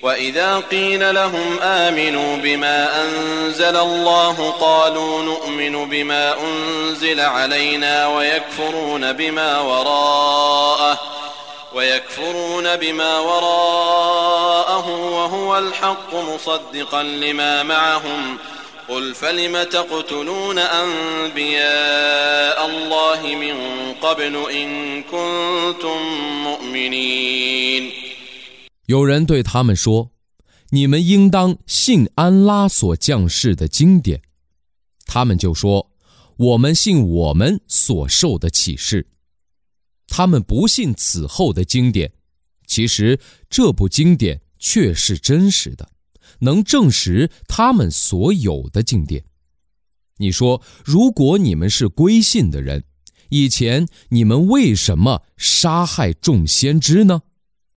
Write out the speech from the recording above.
وإذا قيل لهم آمنوا بما أنزل الله قالوا نؤمن بما أنزل علينا ويكفرون بما وراءه وهو الحق مصدقا لما معهم قل فلم تقتلون أنبياء الله من قبل إن كنتم مؤمنين。 有人对他们说，你们应当信安拉所降世的经典。他们就说，我们信我们所受的启示。他们不信此后的经典，其实这部经典却是真实的，能证实他们所有的经典。你说，如果你们是归信的人，以前你们为什么杀害众先知呢？